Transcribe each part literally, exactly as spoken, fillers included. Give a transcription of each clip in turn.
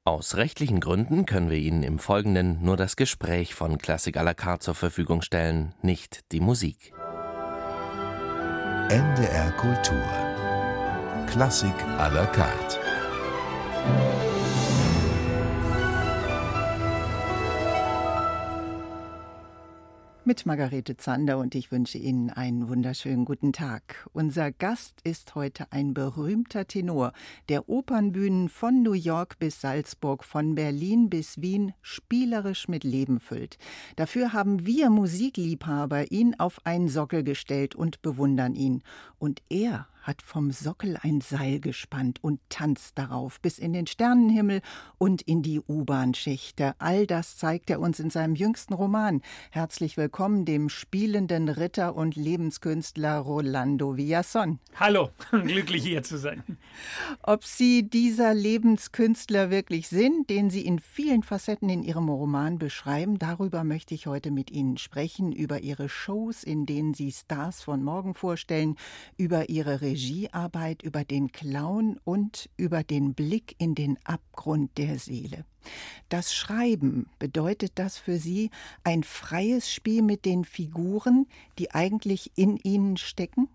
Aus rechtlichen Gründen können wir Ihnen im Folgenden nur das Gespräch von Klassik à la carte zur Verfügung stellen, nicht die Musik. N D R Kultur. Klassik à la carte. Mit Margarete Zander und ich wünsche Ihnen einen wunderschönen guten Tag. Unser Gast ist heute ein berühmter Tenor, der Opernbühnen von New York bis Salzburg, von Berlin bis Wien spielerisch mit Leben füllt. Dafür haben wir Musikliebhaber ihn auf einen Sockel gestellt und bewundern ihn. Und er hat vom Sockel ein Seil gespannt und tanzt darauf bis in den Sternenhimmel und in die U-Bahn-Schächte. All das zeigt er uns in seinem jüngsten Roman. Herzlich willkommen dem spielenden Ritter und Lebenskünstler Rolando Villazón. Hallo, glücklich hier zu sein. Ob Sie dieser Lebenskünstler wirklich sind, den Sie in vielen Facetten in Ihrem Roman beschreiben, darüber möchte ich heute mit Ihnen sprechen, über Ihre Shows, in denen Sie Stars von morgen vorstellen, über Ihre Regiearbeit, über den Clown und über den Blick in den Abgrund der Seele. Das Schreiben, bedeutet das für Sie ein freies Spiel mit den Figuren, die eigentlich in Ihnen stecken?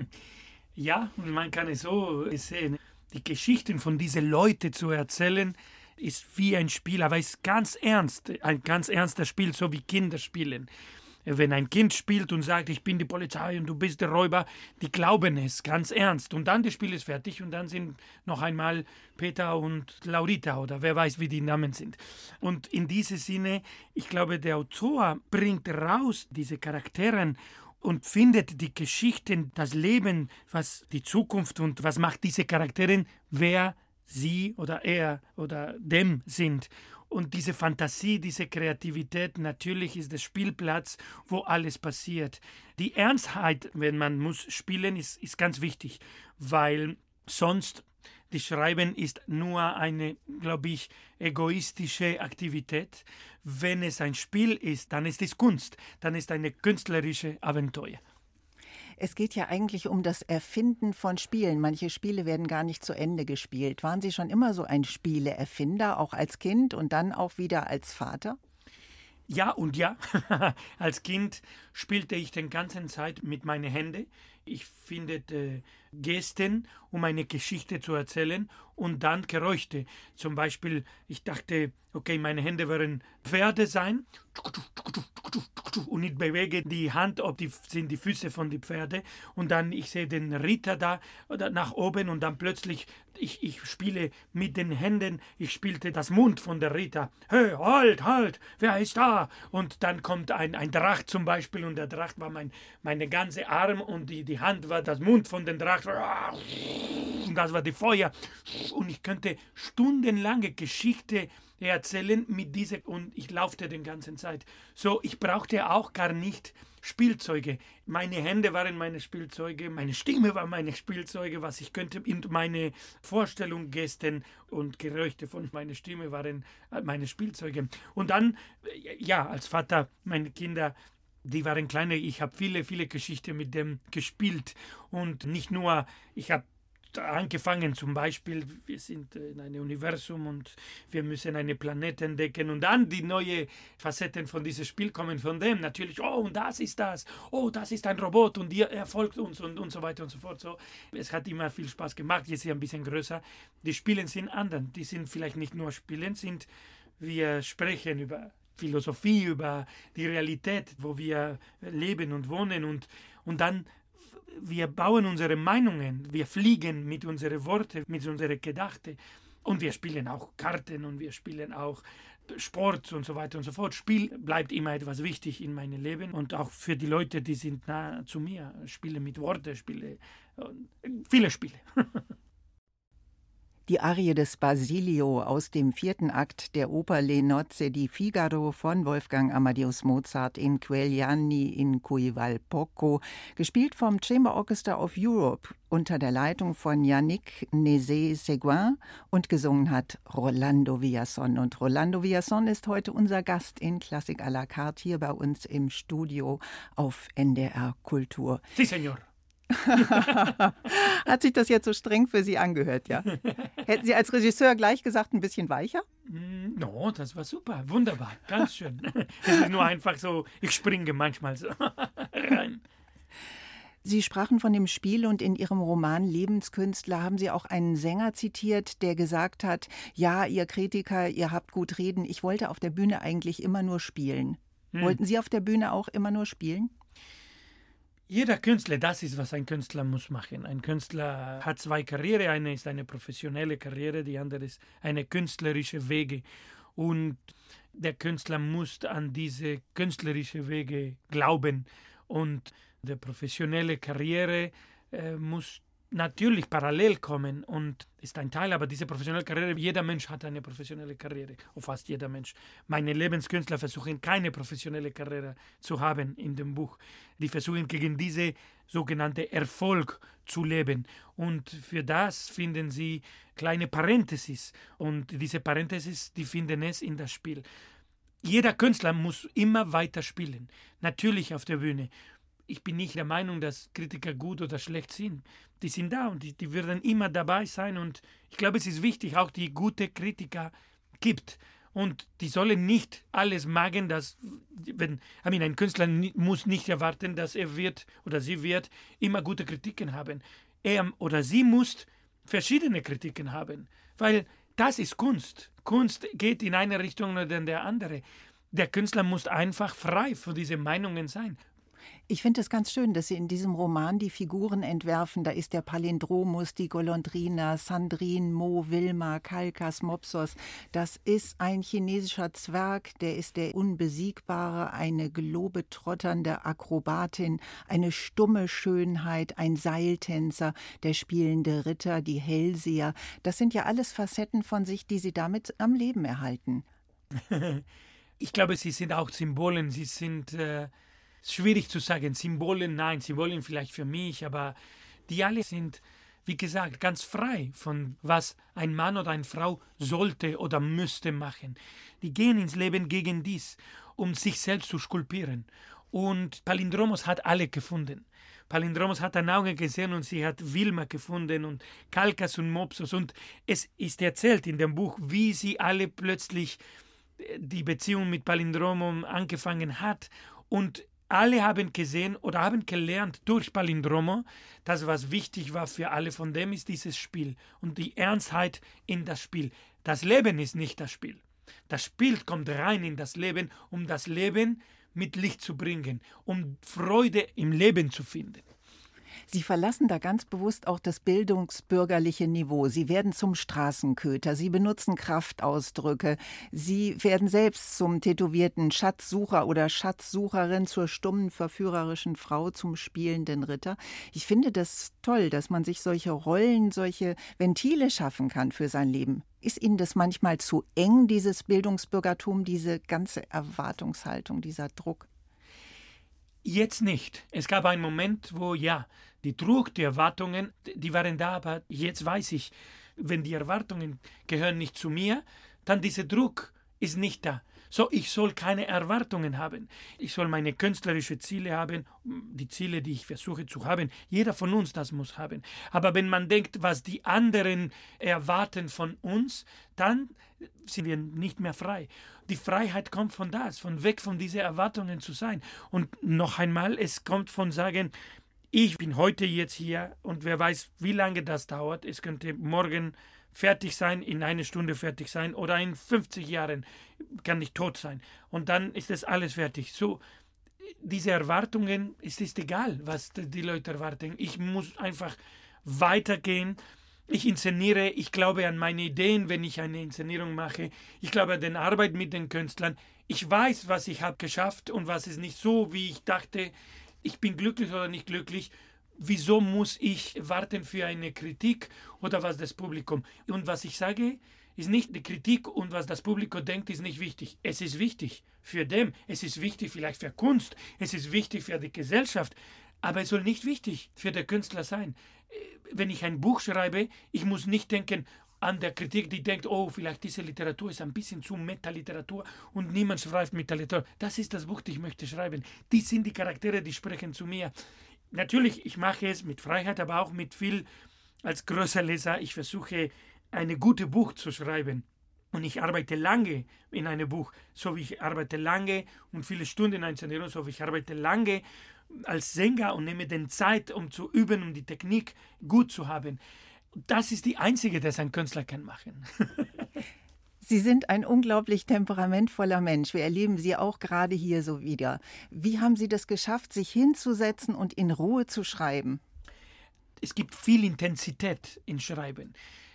Ja, man kann es so sehen. Die Geschichten von diesen Leuten zu erzählen, ist wie ein Spiel, aber ist ganz ernst, ein ganz ernster Spiel, so wie Kinder spielen. Wenn ein Kind spielt und sagt, ich bin die Polizei und du bist der Räuber, die glauben es ganz ernst. Und dann das Spiel ist fertig und dann sind noch einmal Peter und Laurita oder wer weiß, wie die Namen sind. Und in diesem Sinne, ich glaube, der Autor bringt raus diese Charakteren und findet die Geschichten, das Leben, was die Zukunft und was macht diese Charakteren, wer sie oder er oder dem sind. Und diese Fantasie, diese Kreativität, natürlich ist der Spielplatz, wo alles passiert. Die Ernstheit, wenn man muss spielen, ist, ist ganz wichtig, weil sonst das Schreiben ist nur eine, glaube ich, egoistische Aktivität. Wenn es ein Spiel ist, dann ist es Kunst, dann ist eine künstlerische Abenteuer. Es geht ja eigentlich um das Erfinden von Spielen. Manche Spiele werden gar nicht zu Ende gespielt. Waren Sie schon immer so ein Spieleerfinder, auch als Kind und dann auch wieder als Vater? Ja und ja. Als Kind spielte ich die ganze Zeit mit meinen Händen. Ich finde äh, Gesten, um eine Geschichte zu erzählen und dann Geräusche. Zum Beispiel, ich dachte, okay, meine Hände werden Pferde sein und ich bewege die Hand, ob die sind die Füße von den Pferde und dann ich sehe den Ritter da oder nach oben und dann plötzlich ich, ich spiele mit den Händen, ich spielte das Mund von der Ritter. Hey, halt, halt, wer ist da? Und dann kommt ein, ein Drach zum Beispiel und der Drach war mein meine ganze Arm und die, die Hand war das Mund von dem Drach und das war die Feuer und ich könnte stundenlange Geschichte erzählen mit dieser und ich laufte den ganzen Zeit. So, ich brauchte auch gar nicht Spielzeuge. Meine Hände waren meine Spielzeuge, meine Stimme war meine Spielzeuge, was ich könnte in meine Vorstellung, Gesten und Geräusche von meiner Stimme waren meine Spielzeuge. Und dann, ja, als Vater, meine Kinder, die waren kleine, ich habe viele, viele Geschichten mit dem gespielt und nicht nur, ich habe angefangen zum Beispiel, wir sind in einem Universum und wir müssen einen Planeten entdecken und dann die neuen Facetten von diesem Spiel kommen von dem natürlich, oh und das ist das, oh das ist ein Robot und er folgt uns und, und so weiter und so fort. So, es hat immer viel Spaß gemacht, jetzt ist er ein bisschen größer. Die Spiele sind anders, die sind vielleicht nicht nur Spielen, sind wir sprechen über Philosophie, über die Realität, wo wir leben und wohnen und, und dann wir bauen unsere Meinungen, wir fliegen mit unseren Worten, mit unseren Gedachten und wir spielen auch Karten und wir spielen auch Sport und so weiter und so fort. Spiel bleibt immer etwas wichtig in meinem Leben und auch für die Leute, die sind nah zu mir. Spiele mit Worten, Spiele, viele Spiele. Die Arie des Basilio aus dem vierten Akt der Oper Le Nozze di Figaro von Wolfgang Amadeus Mozart in Quegli anni in cui val poco, gespielt vom Chamber Orchestra of Europe unter der Leitung von Yannick Nézet-Séguin und gesungen hat Rolando Villazón. Und Rolando Villazón ist heute unser Gast in Klassik à la carte hier bei uns im Studio auf N D R Kultur. Sí, señor. Hat sich das jetzt so streng für Sie angehört, ja? Hätten Sie als Regisseur gleich gesagt, ein bisschen weicher? No, das war super, wunderbar, ganz schön. Es ist nur einfach so, ich springe manchmal so rein. Sie sprachen von dem Spiel und in Ihrem Roman Lebenskünstler haben Sie auch einen Sänger zitiert, der gesagt hat, ja, ihr Kritiker, ihr habt gut reden, ich wollte auf der Bühne eigentlich immer nur spielen. Hm. Wollten Sie auf der Bühne auch immer nur spielen? Jeder Künstler, das ist, was ein Künstler muss machen. Ein Künstler hat zwei Karrieren. Eine ist eine professionelle Karriere, die andere ist eine künstlerische Wege. Und der Künstler muss an diese künstlerische Wege glauben. Und die professionelle Karriere äh, muss natürlich parallel kommen und ist ein Teil, aber diese professionelle Karriere, jeder Mensch hat eine professionelle Karriere, oder fast jeder Mensch. Meine Lebenskünstler versuchen keine professionelle Karriere zu haben in dem Buch. Die versuchen gegen diese sogenannte Erfolg zu leben und für das finden sie kleine Parenthesis und diese Parenthesis, die finden es in das Spiel. Jeder Künstler muss immer weiter spielen, natürlich auf der Bühne. Ich bin nicht der Meinung, dass Kritiker gut oder schlecht sind. Die sind da und die, die werden immer dabei sein. Und ich glaube, es ist wichtig, auch die gute Kritiker gibt. Und die sollen nicht alles magen, dass, wenn, I mean, ein Künstler muss nicht erwarten, dass er wird oder sie wird immer gute Kritiken haben. Er oder sie muss verschiedene Kritiken haben, weil das ist Kunst. Kunst geht in eine Richtung oder in der andere. Der Künstler muss einfach frei von diesen Meinungen sein. Ich finde es ganz schön, dass Sie in diesem Roman die Figuren entwerfen. Da ist der Palindromus, die Golondrina, Sandrine, Mo, Wilma, Kalkas, Mopsos. Das ist ein chinesischer Zwerg, der ist der Unbesiegbare, eine globetrotternde Akrobatin, eine stumme Schönheit, ein Seiltänzer, der spielende Ritter, die Hellseher. Das sind ja alles Facetten von sich, die Sie damit am Leben erhalten. Ich glaube, sie sind auch Symbolen, sie sind... Äh Schwierig zu sagen, Symbole, nein, Symbole vielleicht für mich, aber die alle sind, wie gesagt, ganz frei von was ein Mann oder eine Frau sollte oder müsste machen. Die gehen ins Leben gegen dies, um sich selbst zu skulptieren. Und Palindromos hat alle gefunden. Palindromos hat ein Auge gesehen und sie hat Wilma gefunden und Kalkas und Mopsos. Und es ist erzählt in dem Buch, wie sie alle plötzlich die Beziehung mit Palindromos angefangen hat und alle haben gesehen oder haben gelernt durch Palindromo, dass was wichtig war für alle von dem ist dieses Spiel und die Ernstheit in das Spiel. Das Leben ist nicht das Spiel. Das Spiel kommt rein in das Leben, um das Leben mit Licht zu bringen, um Freude im Leben zu finden. Sie verlassen da ganz bewusst auch das bildungsbürgerliche Niveau. Sie werden zum Straßenköter, Sie benutzen Kraftausdrücke, Sie werden selbst zum tätowierten Schatzsucher oder Schatzsucherin, zur stummen, verführerischen Frau, zum spielenden Ritter. Ich finde das toll, dass man sich solche Rollen, solche Ventile schaffen kann für sein Leben. Ist Ihnen das manchmal zu eng, dieses Bildungsbürgertum, diese ganze Erwartungshaltung, dieser Druck? Jetzt nicht. Es gab einen Moment, wo ja, die Druck, die Erwartungen, die waren da, aber jetzt weiß ich, wenn die Erwartungen gehören nicht zu mir, dann dieser Druck ist nicht da. So, ich soll keine Erwartungen haben. Ich soll meine künstlerischen Ziele haben, die Ziele, die ich versuche zu haben. Jeder von uns das muss haben. Aber wenn man denkt, was die anderen erwarten von uns, dann sind wir nicht mehr frei. Die Freiheit kommt von das, von weg von diesen Erwartungen zu sein. Und noch einmal, es kommt von sagen, ich bin heute jetzt hier und wer weiß, wie lange das dauert. Es könnte morgen fertig sein, in einer Stunde fertig sein oder in fünfzig Jahren kann ich tot sein. Und dann ist das alles fertig. So, diese Erwartungen, es ist egal, was die Leute erwarten. Ich muss einfach weitergehen. Ich inszeniere, ich glaube an meine Ideen, wenn ich eine Inszenierung mache. Ich glaube an die Arbeit mit den Künstlern. Ich weiß, was ich habe geschafft und was ist nicht so, wie ich dachte. Ich bin glücklich oder nicht glücklich. Wieso muss ich warten für eine Kritik oder was das Publikum? Und was ich sage, ist nicht die Kritik und was das Publikum denkt, ist nicht wichtig. Es ist wichtig für dem, es ist wichtig vielleicht für Kunst, es ist wichtig für die Gesellschaft, aber es soll nicht wichtig für den Künstler sein. Wenn ich ein Buch schreibe, ich muss nicht denken an der Kritik, die denkt, oh, vielleicht diese Literatur ist ein bisschen zu Meta-Literatur und niemand schreibt Meta-Literatur. Das ist das Buch, das ich möchte schreiben. Die sind die Charaktere, die sprechen zu mir. natürlich, ich mache es mit Freiheit, aber auch mit viel als großer Leser. Ich versuche, eine gute Buch zu schreiben. Und ich arbeite lange in einem Buch, so wie ich arbeite lange und viele Stunden in einem so wie ich arbeite lange als Sänger und nehme den Zeit, um zu üben, um die Technik gut zu haben. Das ist die einzige, das ein Künstler kann machen. Sie sind ein unglaublich temperamentvoller Mensch. Wir erleben Sie auch gerade hier so wieder. Wie haben Sie das geschafft, sich hinzusetzen und in Ruhe zu schreiben? Es gibt viel Intensität im Schreiben.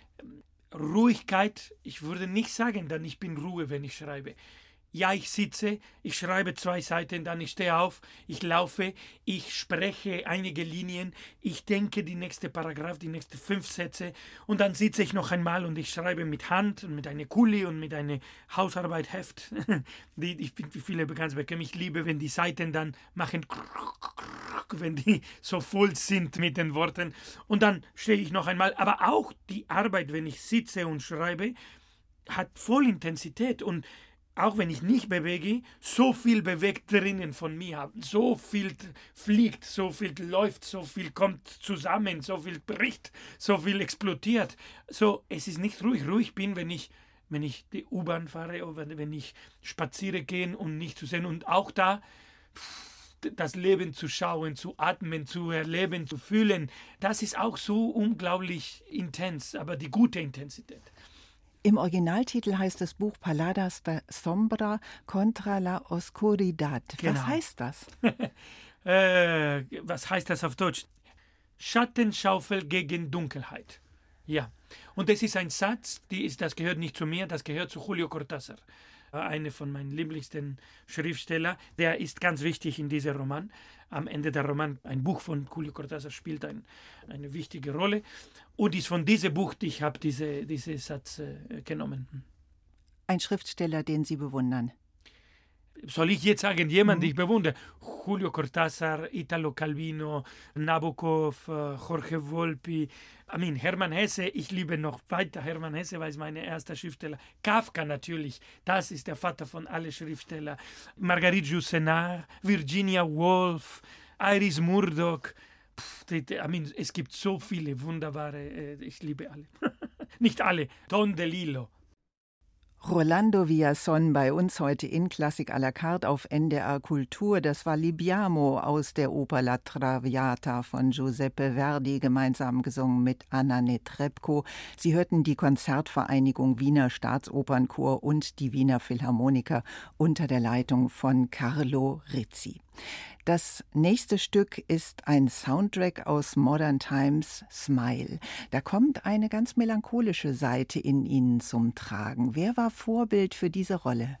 Ruhigkeit, ich würde nicht sagen, dann ich bin Ruhe, wenn ich schreibe. Ja, ich sitze, ich schreibe zwei Seiten, dann ich stehe auf, ich laufe, ich spreche einige Linien, ich denke die nächste Paragraph, die nächsten fünf Sätze und dann sitze ich noch einmal und ich schreibe mit Hand und mit einer Kuli und mit einem Hausarbeitheft, die ich bin wie viele bekannt bekommen. Ich liebe, wenn die Seiten dann machen, wenn die so voll sind mit den Worten und dann stehe ich noch einmal. Aber auch die Arbeit, wenn ich sitze und schreibe, hat voll Intensität und auch wenn ich nicht bewege, so viel bewegt drinnen von mir. So viel fliegt, so viel läuft, so viel kommt zusammen, so viel bricht, so viel explodiert. So, es ist nicht ruhig. Ruhig bin, wenn ich, wenn ich die U-Bahn fahre oder wenn ich spaziere gehe und nicht zu sehen. Und auch da das Leben zu schauen, zu atmen, zu erleben, zu fühlen, das ist auch so unglaublich intens, aber die gute Intensität. Im Originaltitel heißt das Buch Paladas de Sombra contra la Oscuridad. Genau. Was heißt das? äh, was heißt das auf Deutsch? Schattenschaufel gegen Dunkelheit. Ja. Und das ist ein Satz, die ist, das gehört nicht zu mir, das gehört zu Julio Cortázar. Einer von meinen lieblichsten Schriftsteller. Der ist ganz wichtig in diesem Roman. Am Ende der Roman, ein Buch von Julio Cortázar spielt ein, eine wichtige Rolle. Und ist von diesem Buch, ich habe diese, diesen Satz äh, genommen. Ein Schriftsteller, den Sie bewundern. Soll ich jetzt sagen, jemand, mhm. den ich bewundere? Julio Cortázar, Italo Calvino, Nabokov, Jorge Volpi, I mean, Hermann Hesse. Ich liebe noch weiter Hermann Hesse, weil es mein erster Schriftsteller. Kafka natürlich, das ist der Vater von allen Schriftstellern. Marguerite Yourcenar, Virginia Woolf, Iris Murdoch. Pff, I mean, es gibt so viele wunderbare, ich liebe alle. Nicht alle, Don DeLillo. Rolando Villazón bei uns heute in Klassik à la carte auf N D R Kultur. Das war Libiamo aus der Oper La Traviata von Giuseppe Verdi, gemeinsam gesungen mit Anna Netrebko. Sie hörten die Konzertvereinigung Wiener Staatsopernchor und die Wiener Philharmoniker unter der Leitung von Carlo Rizzi. Das nächste Stück ist ein Soundtrack aus Modern Times, Smile. Da kommt eine ganz melancholische Seite in Ihnen zum Tragen. Wer war Vorbild für diese Rolle?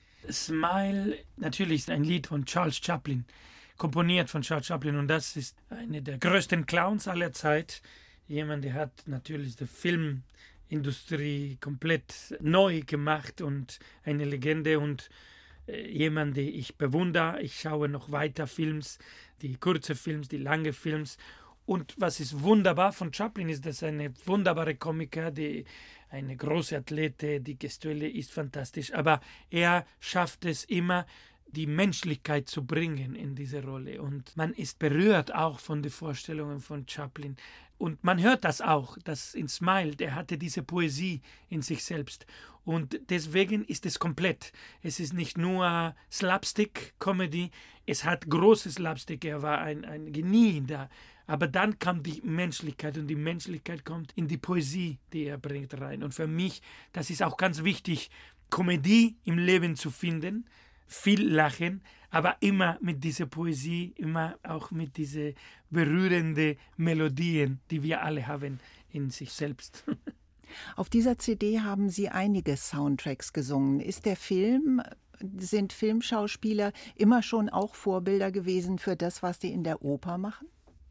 Smile, natürlich ist ein Lied von Charles Chaplin, komponiert von Charles Chaplin. Und das ist einer der größten Clowns aller Zeit. Jemand, der hat natürlich die Filmindustrie komplett neu gemacht und eine Legende und jemand, den ich bewundere. Ich schaue noch weiter Films, die kurzen Films, die langen Films. Und was ist wunderbar von Chaplin ist, dass er eine wunderbare Komiker, die eine große Athlete, die Gestuelle ist fantastisch. Aber er schafft es immer, die Menschlichkeit zu bringen in diese Rolle. Und man ist berührt auch von den Vorstellungen von Chaplin. Und man hört das auch, dass in Smile, der hatte diese Poesie in sich selbst. Und deswegen ist es komplett. Es ist nicht nur Slapstick-Comedy, es hat großes Slapstick, er war ein, ein Genie da. Aber dann kam die Menschlichkeit und die Menschlichkeit kommt in die Poesie, die er bringt rein. Und für mich, das ist auch ganz wichtig, Komödie im Leben zu finden, viel lachen, aber immer mit dieser Poesie, immer auch mit diesen berührenden Melodien, die wir alle haben in sich selbst. Auf dieser C D haben Sie einige Soundtracks gesungen. Ist der Film, sind Filmschauspieler immer schon auch Vorbilder gewesen für das, was Sie in der Oper machen?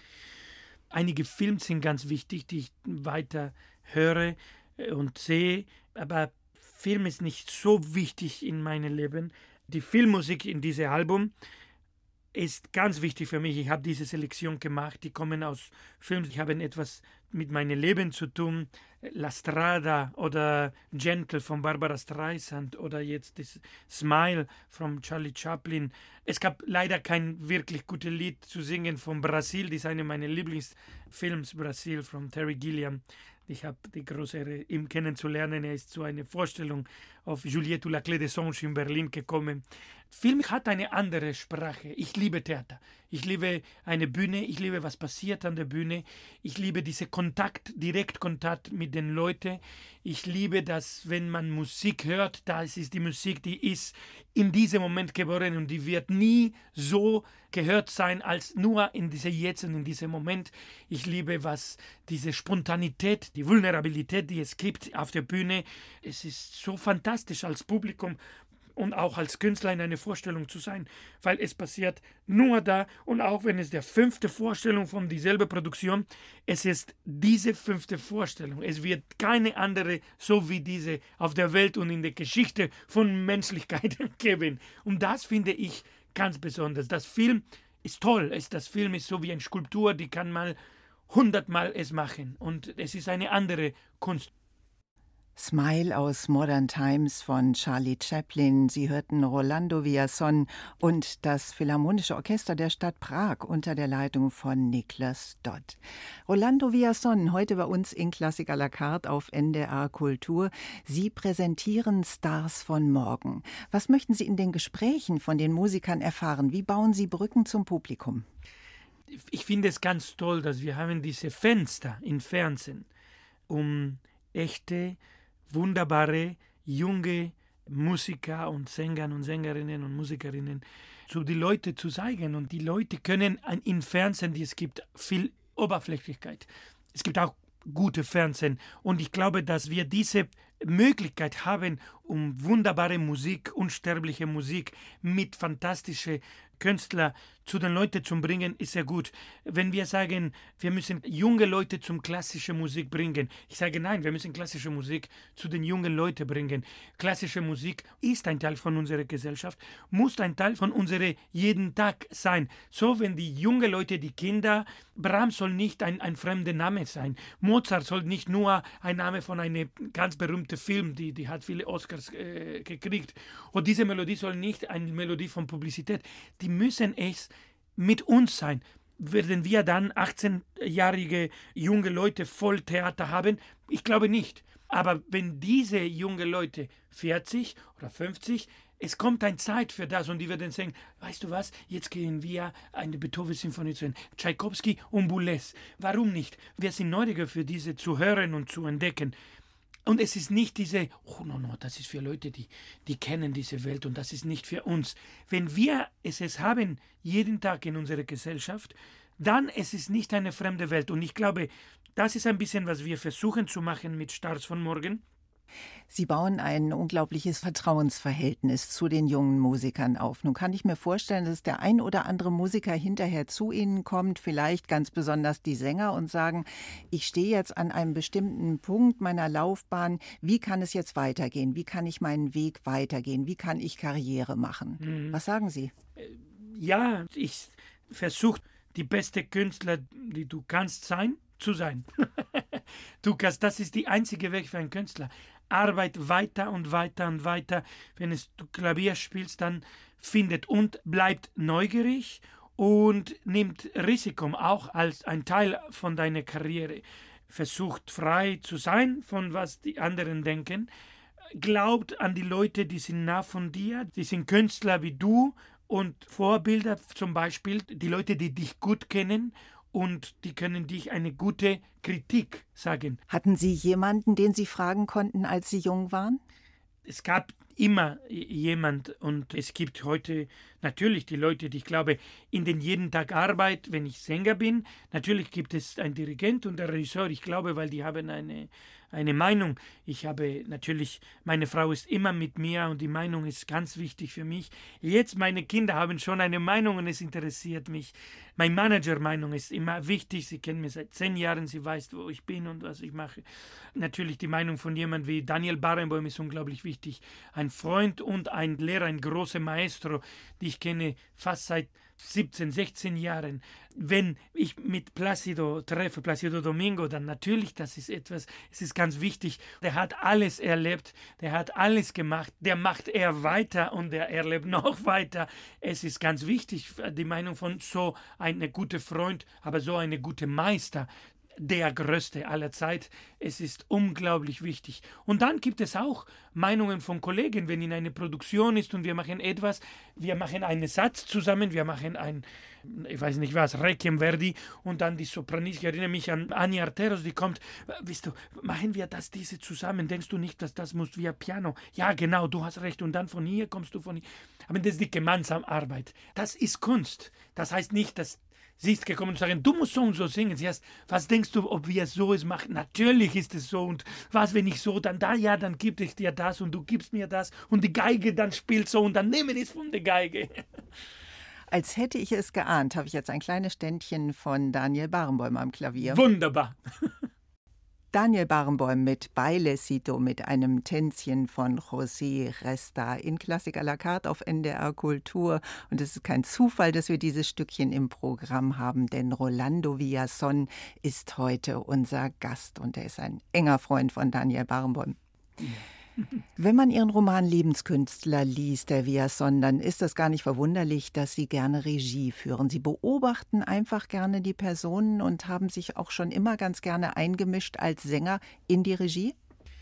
Einige Filme sind ganz wichtig, die ich weiter höre und sehe, aber Film ist nicht so wichtig in meinem Leben. Die Filmmusik in diesem Album ist ganz wichtig für mich. Ich habe diese Selektion gemacht. Die kommen aus Filmen, die haben etwas mit meinem Leben zu tun. La Strada oder Gentle von Barbara Streisand oder jetzt das Smile von Charlie Chaplin. Es gab leider kein wirklich gutes Lied zu singen von Brasil. Das ist einer meiner Lieblingsfilms, Brasil, von Terry Gilliam. Ich habe die große Ehre, ihn kennenzulernen. Er ist zu einer Vorstellung auf Juliette ou la Clé des Songes in Berlin gekommen. Film hat eine andere Sprache. Ich liebe Theater. Ich liebe eine Bühne. Ich liebe, was passiert an der Bühne. Ich liebe diesen Kontakt, Direktkontakt mit den Leuten. Ich liebe, dass, wenn man Musik hört, das ist die Musik, die ist in diesem Moment geboren und die wird nie so gehört sein, als nur in diesem Jetzt und in diesem Moment. Ich liebe, was diese Spontanität, die Vulnerabilität, die es gibt auf der Bühne. Es ist so fantastisch als Publikum und auch als Künstler in einer Vorstellung zu sein, weil es passiert nur da und auch wenn es der fünfte Vorstellung von dieselbe Produktion, es ist diese fünfte Vorstellung. Es wird keine andere so wie diese auf der Welt und in der Geschichte von Menschlichkeit geben. Und das finde ich ganz besonders. Das Film ist toll. Es, das Film ist so wie eine Skulptur, die kann mal hundertmal es machen und es ist eine andere Kunst. Smile aus Modern Times von Charlie Chaplin. Sie hörten Rolando Villazón und das Philharmonische Orchester der Stadt Prag unter der Leitung von Niklas Dodd. Rolando Villazón, heute bei uns in Klassik à la carte auf N D R Kultur. Sie präsentieren Stars von morgen. Was möchten Sie in den Gesprächen von den Musikern erfahren? Wie bauen Sie Brücken zum Publikum? Ich finde es ganz toll, dass wir haben diese Fenster im Fernsehen, um echte wunderbare, junge Musiker und Sänger und Sängerinnen und Musikerinnen zu die Leute zu zeigen. Und die Leute können im Fernsehen, es gibt viel Oberflächlichkeit. Es gibt auch gute Fernsehen. Und ich glaube, dass wir diese Möglichkeit haben, um wunderbare Musik, unsterbliche Musik mit fantastischen Künstlern zu den Leuten zu bringen, ist sehr gut. Wenn wir sagen, wir müssen junge Leute zum klassischen Musik bringen, ich sage nein, wir müssen klassische Musik zu den jungen Leuten bringen. Klassische Musik ist ein Teil von unserer Gesellschaft, muss ein Teil von unserem jeden Tag sein. So, wenn die jungen Leute, die Kinder, Brahms soll nicht ein, ein fremder Name sein. Mozart soll nicht nur ein Name von einem ganz berühmten Film, die, die hat viele Oscars äh, gekriegt. Und diese Melodie soll nicht eine Melodie von Publizität. Die müssen es mit uns sein. Werden wir dann achtzehnjährige junge Leute voll Theater haben? Ich glaube nicht. Aber wenn diese jungen Leute vierzig oder fünfzig, es kommt eine Zeit für das und die werden sagen, weißt du was, jetzt gehen wir eine Beethoven-Symphonie zu hören, Tschaikowski und Boulez. Warum nicht? Wir sind neugierig für diese zu hören und zu entdecken. Und es ist nicht diese, oh no, no, das ist für Leute, die, die kennen diese Welt und das ist nicht für uns. Wenn wir es, es haben, jeden Tag in unserer Gesellschaft, dann es ist nicht eine fremde Welt. Und ich glaube, das ist ein bisschen, was wir versuchen zu machen mit Stars von morgen. Sie bauen ein unglaubliches Vertrauensverhältnis zu den jungen Musikern auf. Nun kann ich mir vorstellen, dass der ein oder andere Musiker hinterher zu Ihnen kommt, vielleicht ganz besonders die Sänger, und sagen, ich stehe jetzt an einem bestimmten Punkt meiner Laufbahn. Wie kann es jetzt weitergehen? Wie kann ich meinen Weg weitergehen? Wie kann ich Karriere machen? Mhm. Was sagen Sie? Ja, ich versuche, die beste Künstler, die du kannst sein, zu sein. Du kannst, das ist der einzige Weg für einen Künstler. Arbeit weiter und weiter und weiter. Wenn es, du Klavier spielst, dann findet und bleibt neugierig und nimmt Risiko auch als ein Teil von deiner Karriere. Versucht frei zu sein von was die anderen denken. Glaubt an die Leute, die sind nah von dir, die sind Künstler wie du und Vorbilder, zum Beispiel die Leute, die dich gut kennen. Und die können dich eine gute Kritik sagen. Hatten Sie jemanden, den Sie fragen konnten, als Sie jung waren? Es gab immer jemand und es gibt heute natürlich die Leute, die ich glaube, in den jeden Tag Arbeit, wenn ich Sänger bin, natürlich gibt es einen Dirigent und einen Regisseur, ich glaube, weil die haben eine, eine Meinung. Ich habe natürlich, meine Frau ist immer mit mir und die Meinung ist ganz wichtig für mich. Jetzt meine Kinder haben schon eine Meinung und es interessiert mich. Meine Manager-Meinung ist immer wichtig. Sie kennen mich seit zehn Jahren, sie weiß, wo ich bin und was ich mache. Natürlich die Meinung von jemandem wie Daniel Barenboim ist unglaublich wichtig. ein Freund und ein Lehrer, ein großer Maestro, die ich kenne fast seit siebzehn, sechzehn Jahren. Wenn ich mit Plácido treffe, Plácido Domingo, dann natürlich, das ist etwas, es ist ganz wichtig. Der hat alles erlebt, der hat alles gemacht, der macht er weiter und der erlebt noch weiter. Es ist ganz wichtig, die Meinung von so einem guten Freund, aber so eine gute Meister, der größte aller Zeit. Es ist unglaublich wichtig. Und dann gibt es auch Meinungen von Kollegen, wenn in einer Produktion ist und wir machen etwas, wir machen einen Satz zusammen, wir machen ein, ich weiß nicht was, Requiem Verdi und dann die Sopranistin, ich erinnere mich an Ani Arteros, die kommt, wisst du, machen wir das, diese zusammen, denkst du nicht, dass das muss via Piano? Ja, genau, du hast recht und dann von hier kommst du von hier. Aber das ist die gemeinsame Arbeit. Das ist Kunst. Das heißt nicht, dass sie ist gekommen und sagen, du musst so und so singen. Sie heißt, was denkst du, ob wir so es machen? Natürlich ist es so. Und was, wenn ich so, dann da, ja, dann gebe ich dir das und du gibst mir das. Und die Geige dann spielt so und dann nehmen wir es von der Geige. Als hätte ich es geahnt, habe ich jetzt ein kleines Ständchen von Daniel Barenboim am Klavier. Wunderbar. Daniel Barenboim mit Bailecito, mit einem Tänzchen von José Resta in Klassik à la carte auf N D R Kultur. Und es ist kein Zufall, dass wir dieses Stückchen im Programm haben, denn Rolando Villazón ist heute unser Gast und er ist ein enger Freund von Daniel Barenboim. Ja. Wenn man Ihren Roman Lebenskünstler liest, der Villazón, dann ist es gar nicht verwunderlich, dass Sie gerne Regie führen. Sie beobachten einfach gerne die Personen und haben sich auch schon immer ganz gerne eingemischt als Sänger in die Regie?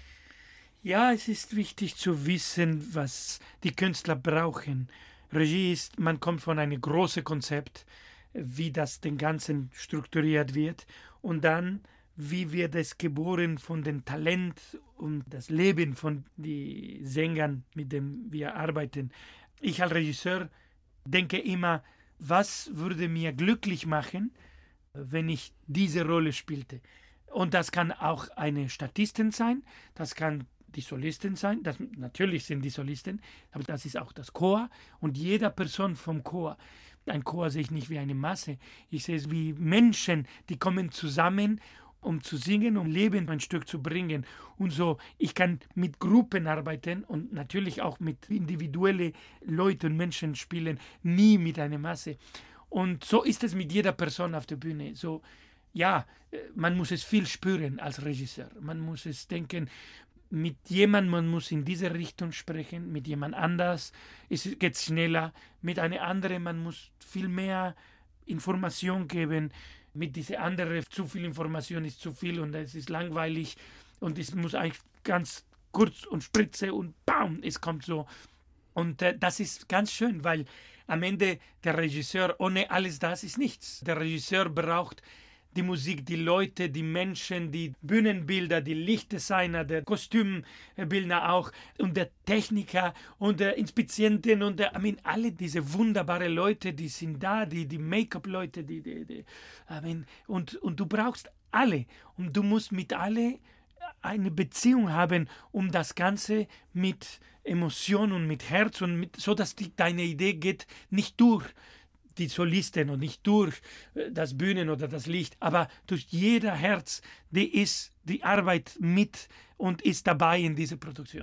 Ja, es ist wichtig zu wissen, was die Künstler brauchen. Regie ist, man kommt von einem großen Konzept, wie das den Ganzen strukturiert wird und dann wie wird es geboren von dem Talent und das Leben von den Sängern, mit denen wir arbeiten. Ich als Regisseur denke immer, was würde mir glücklich machen, wenn ich diese Rolle spielte. Und das kann auch eine Statistin sein, das kann die Solistin sein, das, natürlich sind die Solisten, aber das ist auch das Chor und jede Person vom Chor. Ein Chor sehe ich nicht wie eine Masse, ich sehe es wie Menschen, die kommen zusammen, um zu singen, um Leben ein Stück zu bringen. Und so, ich kann mit Gruppen arbeiten und natürlich auch mit individuellen Leuten, Menschen spielen, nie mit einer Masse. Und so ist es mit jeder Person auf der Bühne. So, ja, man muss es viel spüren als Regisseur. Man muss es denken, mit jemandem, man muss in diese Richtung sprechen, mit jemand anders, es geht schneller, mit einer anderen, man muss viel mehr Information geben. Mit dieser anderen, zu viel Information ist zu viel und es ist langweilig und es muss eigentlich ganz kurz und spritze und bam, es kommt so. Und äh, das ist ganz schön, weil am Ende der Regisseur, ohne alles das ist nichts. Der Regisseur braucht die Musik, die Leute, die Menschen, die Bühnenbilder, die Lichtdesigner, der Kostümbildner auch und der Techniker und der Inspizienten und der, I mean, alle diese wunderbaren Leute, die sind da, die, die Make-up-Leute, die, die, die, I mean, und, und du brauchst alle und du musst mit alle eine Beziehung haben, um das Ganze mit Emotion und mit Herz und mit, so dass die, deine Idee geht nicht durch die Solisten und nicht durch das Bühnen oder das Licht, aber durch jeder Herz, die ist die Arbeit mit und ist dabei in dieser Produktion.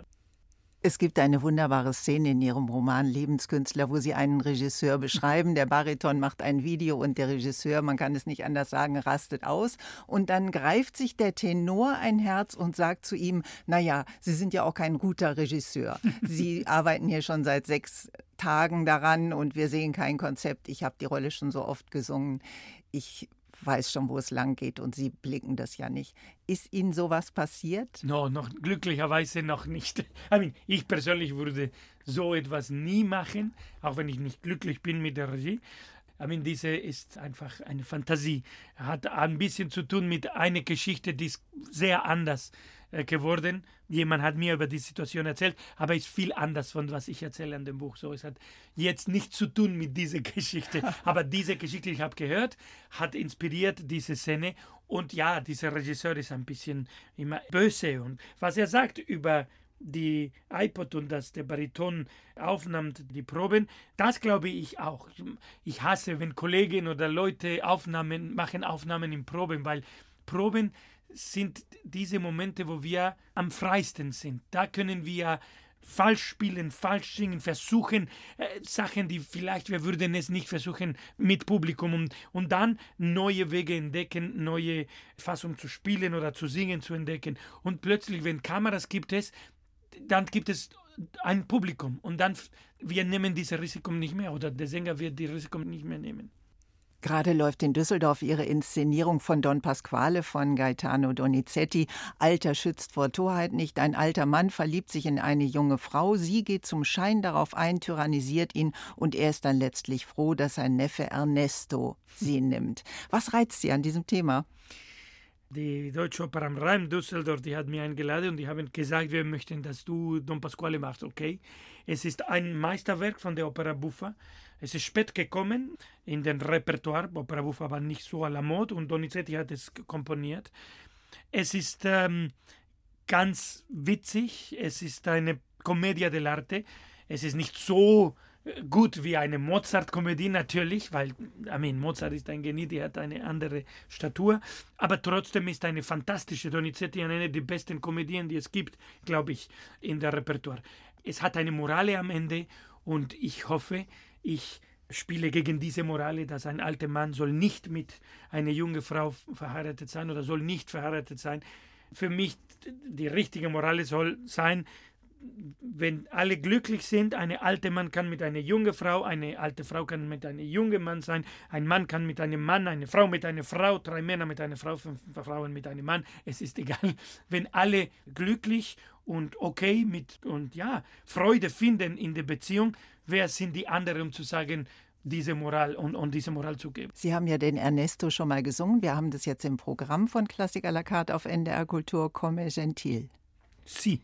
Es gibt eine wunderbare Szene in Ihrem Roman Lebenskünstler, wo Sie einen Regisseur beschreiben. Der Bariton macht ein Video und der Regisseur, man kann es nicht anders sagen, rastet aus. Und dann greift sich der Tenor ein Herz und sagt zu ihm, naja, Sie sind ja auch kein guter Regisseur. Sie arbeiten hier schon seit sechs Tagen daran und wir sehen kein Konzept. Ich habe die Rolle schon so oft gesungen. Ich weiß schon, wo es lang geht und Sie blicken das ja nicht. Ist Ihnen sowas passiert? No, noch glücklicherweise noch nicht. I mean, ich persönlich würde so etwas nie machen, auch wenn ich nicht glücklich bin mit der Regie. I mean, diese ist einfach eine Fantasie. Hat ein bisschen zu tun mit einer Geschichte, die ist sehr anders äh, geworden. Jemand hat mir über die Situation erzählt, aber ist viel anders von was ich erzähle in dem Buch. So, es hat jetzt nichts zu tun mit dieser Geschichte. Aber diese Geschichte, die ich habe gehört, hat inspiriert diese Szene. Und ja, dieser Regisseur ist ein bisschen immer böse. Und was er sagt über die iPod und dass der Bariton aufnimmt, die Proben, das glaube ich auch. Ich hasse, wenn Kollegen oder Leute Aufnahmen machen, Aufnahmen in Proben, weil Proben sind diese Momente, wo wir am freisten sind. Da können wir falsch spielen, falsch singen, versuchen äh, Sachen, die vielleicht wir würden es nicht versuchen mit Publikum und, und dann neue Wege entdecken, neue Fassungen zu spielen oder zu singen zu entdecken. Und plötzlich, wenn Kameras gibt es, dann gibt es ein Publikum und dann wir nehmen dieses Risiko nicht mehr oder der Sänger wird das Risiko nicht mehr nehmen. Gerade läuft in Düsseldorf Ihre Inszenierung von Don Pasquale von Gaetano Donizetti. Alter schützt vor Torheit nicht. Ein alter Mann verliebt sich in eine junge Frau. Sie geht zum Schein darauf ein, tyrannisiert ihn und er ist dann letztlich froh, dass sein Neffe Ernesto sie nimmt. Was reizt Sie an diesem Thema? Die Deutsche Oper am Rhein Düsseldorf, die hat mich eingeladen und die haben gesagt, wir möchten, dass du Don Pasquale machst, okay? Es ist ein Meisterwerk von der Opera Buffa. Es ist spät gekommen in den Repertoire. Opera Buffa war nicht so à la mode und Donizetti hat es komponiert. Es ist ähm, ganz witzig. Es ist eine Commedia dell'arte. Es ist nicht so gut wie eine Mozart-Komödie natürlich, weil I mean, Mozart ist ein Genie, der hat eine andere Statur, aber trotzdem ist eine fantastische Donizetti eine der besten Komödien, die es gibt, glaube ich, in der Repertoire. Es hat eine Morale am Ende und ich hoffe, ich spiele gegen diese Morale, dass ein alter Mann soll nicht mit einer jungen Frau verheiratet sein oder soll nicht verheiratet sein. Für mich die richtige Morale soll sein, wenn alle glücklich sind, ein alter Mann kann mit einer jungen Frau, eine alte Frau kann mit einem jungen Mann sein, ein Mann kann mit einem Mann, eine Frau mit einer Frau, drei Männer mit einer Frau, fünf Frauen mit einem Mann, es ist egal. Wenn alle glücklich und okay mit und ja, Freude finden in der Beziehung, wer sind die anderen, um zu sagen, diese Moral und, und diese Moral zu geben. Sie haben ja den Ernesto schon mal gesungen, wir haben das jetzt im Programm von Klassik à la carte auf N D R Kultur, Come Gentil. Sie.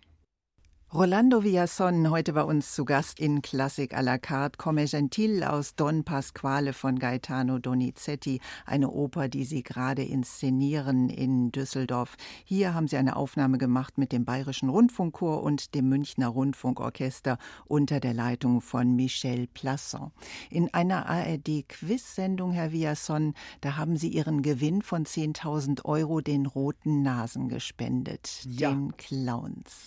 Rolando Villazón, heute bei uns zu Gast in Klassik à la carte, Come Gentil aus Don Pasquale von Gaetano Donizetti, eine Oper, die Sie gerade inszenieren in Düsseldorf. Hier haben Sie eine Aufnahme gemacht mit dem Bayerischen Rundfunkchor und dem Münchner Rundfunkorchester unter der Leitung von Michel Plasson. In einer A R D-Quiz-Sendung, Herr Villazón, da haben Sie Ihren Gewinn von zehntausend Euro den Roten Nasen gespendet, ja. den Clowns.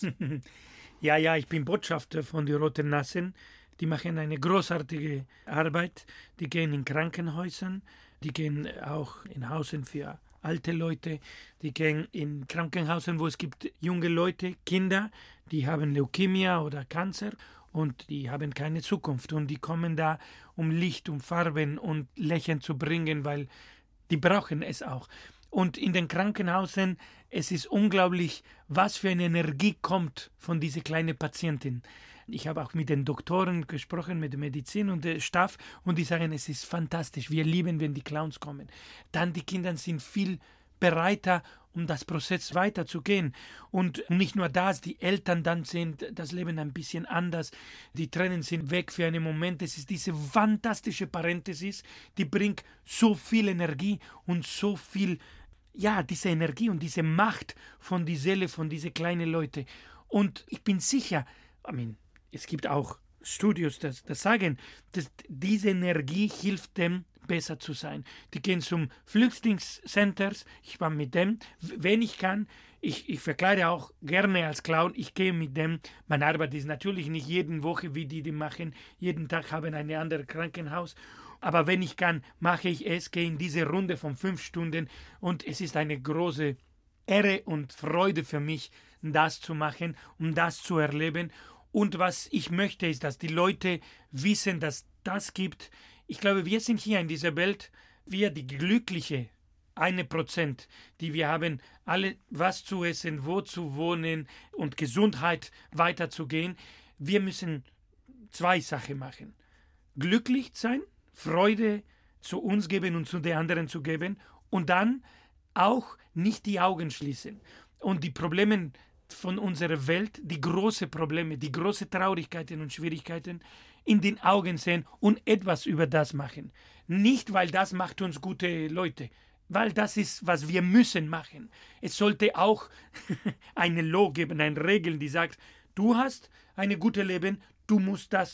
Ja, ja, ich bin Botschafter von den Roten Nasen. Die machen eine großartige Arbeit. Die gehen in Krankenhäusern, die gehen auch in Hausen für alte Leute, die gehen in Krankenhäusern, wo es gibt junge Leute, Kinder, die haben Leukämie oder Cancer und die haben keine Zukunft. Und die kommen da, um Licht, um Farben und Lächeln zu bringen, weil die brauchen es auch. Und in den Krankenhäusern, es ist unglaublich, was für eine Energie kommt von dieser kleinen Patientin. Ich habe auch mit den Doktoren gesprochen, mit der Medizin und dem Staff und die sagen, es ist fantastisch, wir lieben, wenn die Clowns kommen. Dann die Kinder sind viel bereiter, um das Prozess weiterzugehen. Und nicht nur das, die Eltern dann sind das Leben ein bisschen anders. Die Tränen sind weg für einen Moment. Es ist diese fantastische Parenthesis, die bringt so viel Energie und so viel, ja, diese Energie und diese Macht von die Seele von diesen kleinen Leuten. Und ich bin sicher, I mean, es gibt auch Studios, das, das sagen, dass diese Energie hilft dem, besser zu sein. Die gehen zum Flüchtlingscenters, ich war mit dem, wenn ich kann, ich, ich verkleide auch gerne als Clown, ich gehe mit dem, meine Arbeit ist natürlich nicht jede Woche, wie die die machen, jeden Tag haben ein anderes Krankenhaus, aber wenn ich kann, mache ich es, gehe in diese Runde von fünf Stunden und es ist eine große Ehre und Freude für mich, das zu machen, um das zu erleben. Und was ich möchte, ist, dass die Leute wissen, dass das gibt. Ich glaube, wir sind hier in dieser Welt, wir die glückliche eine Prozent, die wir haben, alle was zu essen, wo zu wohnen und Gesundheit weiterzugehen. Wir müssen zwei Sachen machen. Glücklich sein, Freude zu uns geben und zu den anderen zu geben und dann auch nicht die Augen schließen. Und die Probleme von unserer Welt, die großen Probleme, die großen Traurigkeiten und Schwierigkeiten in den Augen sehen und etwas über das machen. Nicht, weil das macht uns gute Leute, weil das ist, was wir müssen machen. Es sollte auch eine Law geben, eine Regel, die sagt, du hast ein gutes Leben, du musst das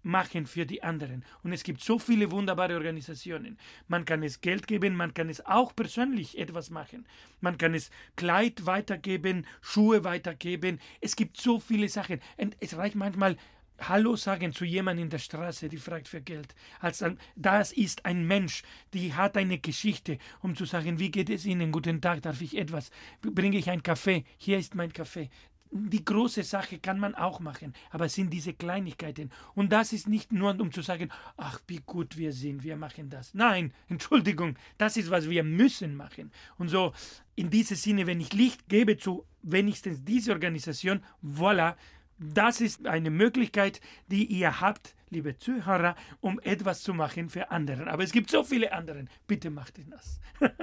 machen für die anderen. Und es gibt so viele wunderbare Organisationen. Man kann es Geld geben, man kann es auch persönlich etwas machen. Man kann es Kleid weitergeben, Schuhe weitergeben. Es gibt so viele Sachen. Und es reicht manchmal, Hallo sagen zu jemandem in der Straße, die fragt für Geld. Also, das ist ein Mensch, die hat eine Geschichte, um zu sagen, wie geht es Ihnen? Guten Tag, darf ich etwas? Bringe ich einen Kaffee? Hier ist mein Kaffee. Die große Sache kann man auch machen, aber es sind diese Kleinigkeiten. Und das ist nicht nur, um zu sagen, ach, wie gut wir sind, wir machen das. Nein, Entschuldigung, das ist, was wir müssen machen. Und so, in diesem Sinne, wenn ich Licht gebe zu wenigstens diese Organisation, voilà, das ist eine Möglichkeit, die ihr habt, liebe Zuhörer, um etwas zu machen für andere. Aber es gibt so viele andere. Bitte macht das.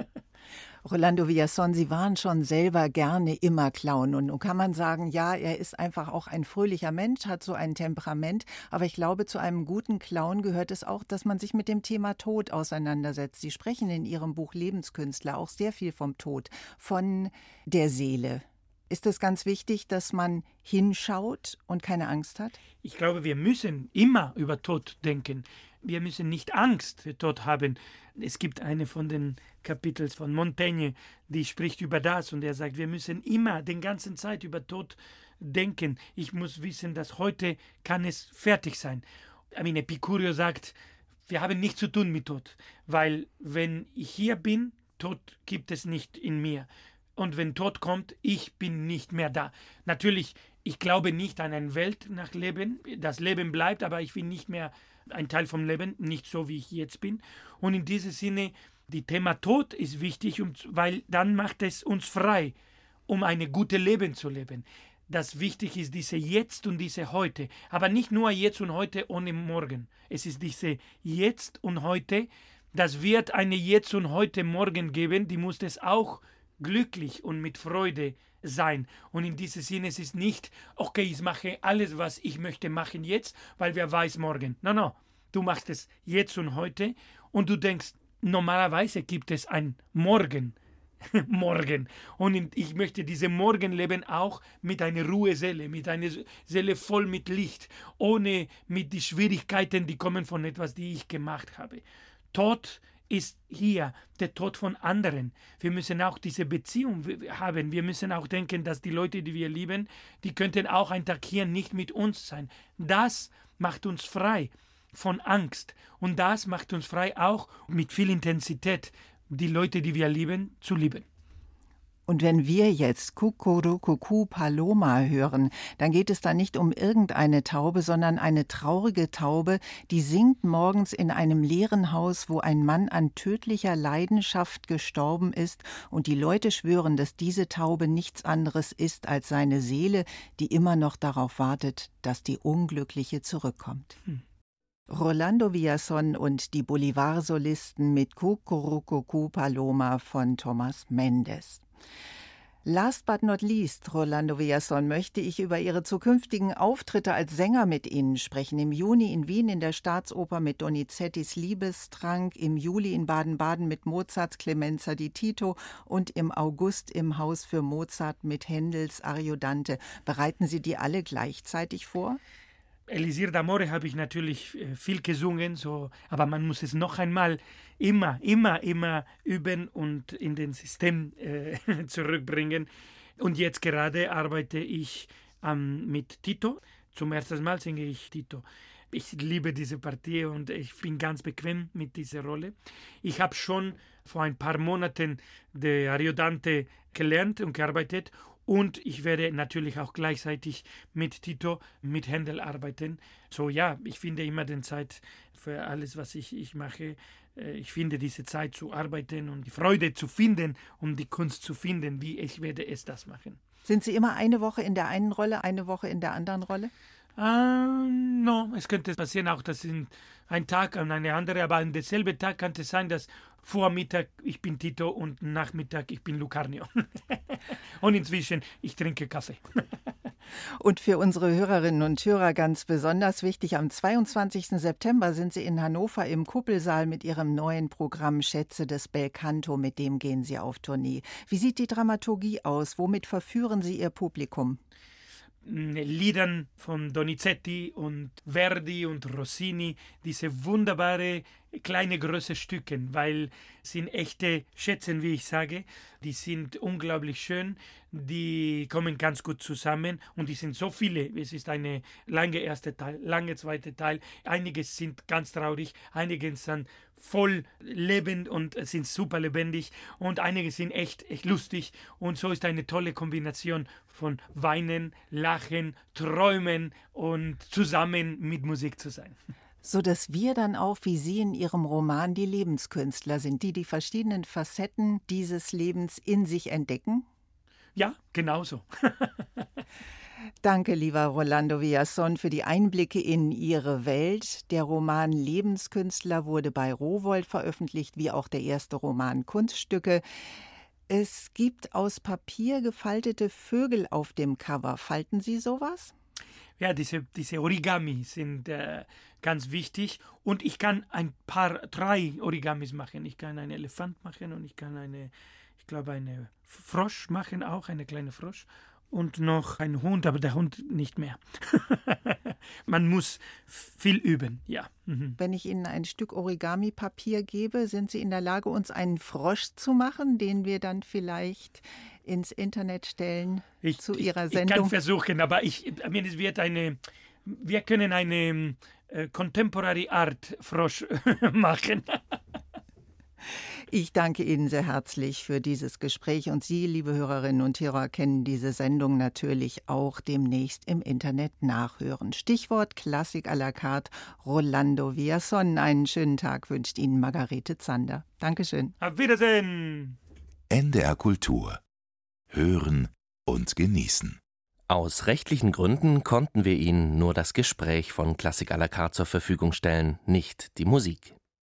Rolando Villazón, Sie waren schon selber gerne immer Clown. Und nun kann man sagen, ja, er ist einfach auch ein fröhlicher Mensch, hat so ein Temperament. Aber ich glaube, zu einem guten Clown gehört es auch, dass man sich mit dem Thema Tod auseinandersetzt. Sie sprechen in Ihrem Buch Lebenskünstler auch sehr viel vom Tod, von der Seele. Ist es ganz wichtig, dass man hinschaut und keine Angst hat? Ich glaube, wir müssen immer über Tod denken. Wir müssen nicht Angst für Tod haben. Es gibt eine von den Kapiteln von Montaigne, die spricht über das und er sagt, wir müssen immer den ganzen Zeit über Tod denken. Ich muss wissen, dass heute kann es fertig sein. I mean, Epicurio sagt, wir haben nichts zu tun mit Tod, weil wenn ich hier bin, Tod gibt es nicht in mir. Und wenn Tod kommt, ich bin nicht mehr da. Natürlich, ich glaube nicht an eine Welt nach Leben. Das Leben bleibt, aber ich bin nicht mehr ein Teil vom Leben, nicht so, wie ich jetzt bin. Und in diesem Sinne, das Thema Tod ist wichtig, weil dann macht es uns frei, um ein gutes Leben zu leben. Das wichtig ist diese Jetzt und diese Heute. Aber nicht nur Jetzt und Heute ohne Morgen. Es ist diese Jetzt und Heute. Das wird eine Jetzt und Heute Morgen geben, die muss es auch glücklich und mit Freude sein. Und in diesem Sinne es ist nicht, okay, ich mache alles, was ich möchte machen jetzt, weil wer weiß morgen. Nein, nein, du machst es jetzt und heute und du denkst, normalerweise gibt es ein Morgen. Morgen. Und ich möchte diese Morgenleben auch mit einer Ruheseele, mit einer Seele voll mit Licht, ohne mit den Schwierigkeiten, die kommen von etwas, die ich gemacht habe. Tod ist hier der Tod von anderen. Wir müssen auch diese Beziehung haben. Wir müssen auch denken, dass die Leute, die wir lieben, die könnten auch ein Tag hier nicht mit uns sein. Das macht uns frei von Angst. Und das macht uns frei auch mit viel Intensität, die Leute, die wir lieben, zu lieben. Und wenn wir jetzt Kukurukuku Paloma hören, dann geht es da nicht um irgendeine Taube, sondern eine traurige Taube, die singt morgens in einem leeren Haus, wo ein Mann an tödlicher Leidenschaft gestorben ist und die Leute schwören, dass diese Taube nichts anderes ist als seine Seele, die immer noch darauf wartet, dass die Unglückliche zurückkommt. Hm. Rolando Villazón und die Bolivar-Solisten mit Kukurukuku Paloma von Tomás Méndez. Last but not least, Rolando Villazón, möchte ich über Ihre zukünftigen Auftritte als Sänger mit Ihnen sprechen. Im Juni in Wien in der Staatsoper mit Donizettis Liebestrank, im Juli in Baden-Baden mit Mozarts Clemenza di Tito und im August im Haus für Mozart mit Händels Ariodante. Bereiten Sie die alle gleichzeitig vor? Elisir d'Amore habe ich natürlich viel gesungen, so, aber man muss es noch einmal immer, immer, immer üben und in den System äh, zurückbringen. Und jetzt gerade arbeite ich ähm, mit Tito. Zum ersten Mal singe ich Tito. Ich liebe diese Partie und ich bin ganz bequem mit dieser Rolle. Ich habe schon vor ein paar Monaten die Ariodante gelernt und gearbeitet. Und ich werde natürlich auch gleichzeitig mit Tito, mit Händel arbeiten. So ja, ich finde immer die Zeit für alles, was ich, ich mache. Ich finde diese Zeit zu arbeiten und die Freude zu finden, um die Kunst zu finden, wie ich werde es das machen. Sind Sie immer eine Woche in der einen Rolle, eine Woche in der anderen Rolle? Uh, no, es könnte passieren auch, dass in ein Tag an eine andere, aber an derselben Tag kann es sein, dass Vormittag ich bin Tito und Nachmittag ich bin Lucarnio. Und inzwischen ich trinke Kaffee. Und für unsere Hörerinnen und Hörer ganz besonders wichtig, am zweiundzwanzigsten September sind Sie in Hannover im Kuppelsaal mit Ihrem neuen Programm Schätze des Belcanto, mit dem gehen Sie auf Tournee. Wie sieht die Dramaturgie aus? Womit verführen Sie Ihr Publikum? Liedern von Donizetti und Verdi und Rossini, diese wunderbare kleine große Stücke, weil sind echte Schätze, wie ich sage, die sind unglaublich schön, die kommen ganz gut zusammen und die sind so viele. Es ist eine lange erste Teil, lange zweite Teil, einige sind ganz traurig, einige sind voll lebend und sind super lebendig und einige sind echt, echt lustig und so ist eine tolle Kombination von Weinen, Lachen, Träumen und zusammen mit Musik zu sein. So dass wir dann auch, wie Sie in Ihrem Roman, die Lebenskünstler sind, die die verschiedenen Facetten dieses Lebens in sich entdecken? Ja, genauso. Danke, lieber Rolando Villazón, für die Einblicke in Ihre Welt. Der Roman Lebenskünstler wurde bei Rowohlt veröffentlicht, wie auch der erste Roman Kunststücke. Es gibt aus Papier gefaltete Vögel auf dem Cover. Falten Sie sowas? Ja, diese, diese Origami sind äh, ganz wichtig und ich kann ein paar, drei Origamis machen. Ich kann einen Elefant machen und ich kann eine, ich glaube, eine Frosch machen, auch eine kleine Frosch. Und noch ein Hund, aber der Hund nicht mehr. Man muss viel üben, ja. Mhm. Wenn ich Ihnen ein Stück Origami-Papier gebe, sind Sie in der Lage, uns einen Frosch zu machen, den wir dann vielleicht ins Internet stellen ich, zu ich, Ihrer Sendung? Ich kann versuchen, aber ich, ich meine, es wird eine, wir können eine äh, Contemporary Art Frosch machen. Ich danke Ihnen sehr herzlich für dieses Gespräch und Sie, liebe Hörerinnen und Hörer, können diese Sendung natürlich auch demnächst im Internet nachhören. Stichwort Klassik à la carte, Rolando Villazón. Einen schönen Tag wünscht Ihnen Margarete Zander. Dankeschön. Auf Wiedersehen. N D R Kultur. Hören und genießen. Aus rechtlichen Gründen konnten wir Ihnen nur das Gespräch von Klassik à la carte zur Verfügung stellen, nicht die Musik.